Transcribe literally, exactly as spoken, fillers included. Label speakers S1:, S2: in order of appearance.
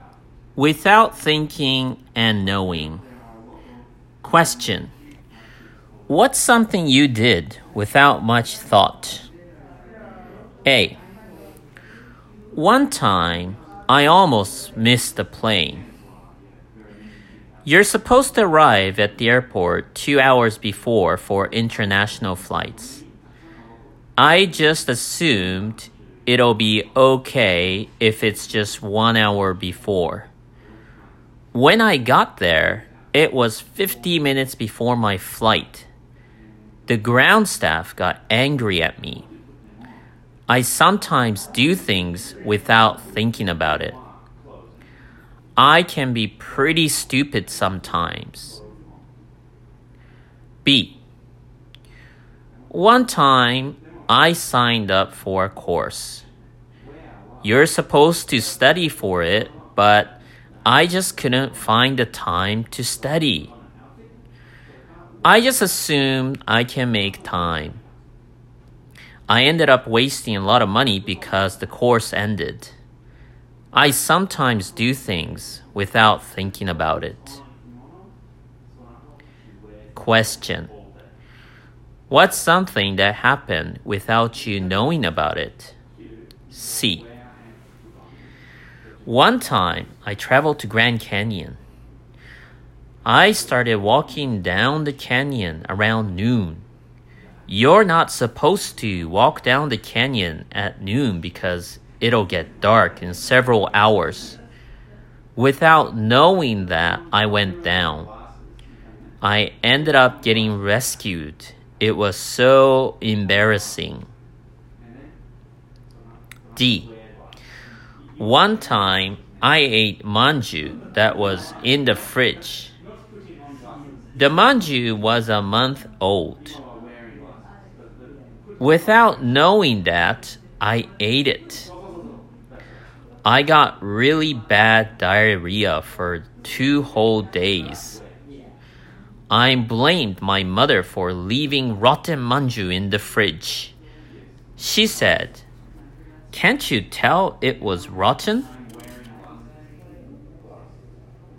S1: Without thinking and knowing. Question. What's something you did without much thought? A. One time, I almost missed the plane. You're supposed to arrive at the airport two hours before for international flights. I just assumed it'll be okay if it's just one hour before. When I got there, it was fifty minutes before my flight. The ground staff got angry at me. I sometimes do things without thinking about it. I can be pretty stupid sometimes. B. One time, I signed up for a course. You're supposed to study for it, but I just couldn't find the time to study. I just assumed I can make time. I ended up wasting a lot of money because the course ended. I sometimes do things without thinking about it. Question. What's something that happened without you knowing about it? C. One time, I traveled to Grand Canyon. I started walking down the canyon around noon. You're not supposed to walk down the canyon at noon because it'll get dark in several hours. Without knowing that, I went down. I ended up getting rescued. It was so embarrassing. D. One time, I ate manju that was in the fridge. The manju was a month old. Without knowing that, I ate it. I got really bad diarrhea for two whole days. I blamed my mother for leaving rotten manju in the fridge. She said, "Can't you tell it was rotten?"